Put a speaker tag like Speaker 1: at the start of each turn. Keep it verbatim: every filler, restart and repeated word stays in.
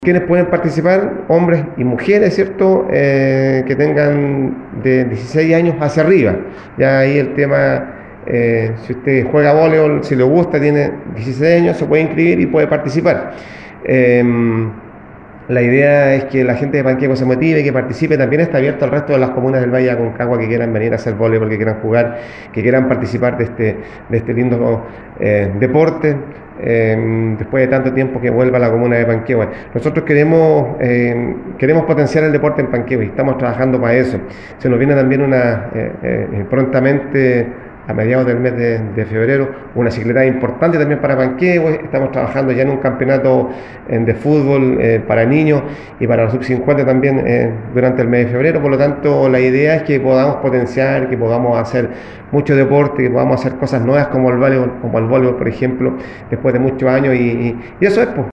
Speaker 1: Quienes pueden participar, hombres y mujeres, ¿cierto? Eh, que tengan de dieciséis años hacia arriba. Ya ahí el tema, eh, si usted juega voleibol, si le gusta, tiene dieciséis años, se puede inscribir y puede participar. Eh, la idea es que la gente de Panquehue se motive, que participe. También está abierto al resto de las comunas del Valle de Aconcagua que quieran venir a hacer voleibol, que quieran jugar, que quieran participar de este, de este lindo eh, deporte. Eh, después de tanto tiempo que vuelva a la comuna de Panquehue. Nosotros queremos eh, queremos potenciar el deporte en Panquehue y estamos trabajando para eso. Se nos viene también una eh, eh, prontamente a mediados del mes de, de febrero una cicletada importante también para Panquehue. Estamos trabajando ya en un campeonato eh, de fútbol eh, para niños y para los sub cincuenta también eh, durante el mes de febrero. Por lo tanto, la idea es que podamos potenciar, que podamos hacer mucho deporte, que podamos hacer cosas nuevas como el voleibol, como el voleibol, por ejemplo, después de muchos años y, y, y eso es, pues.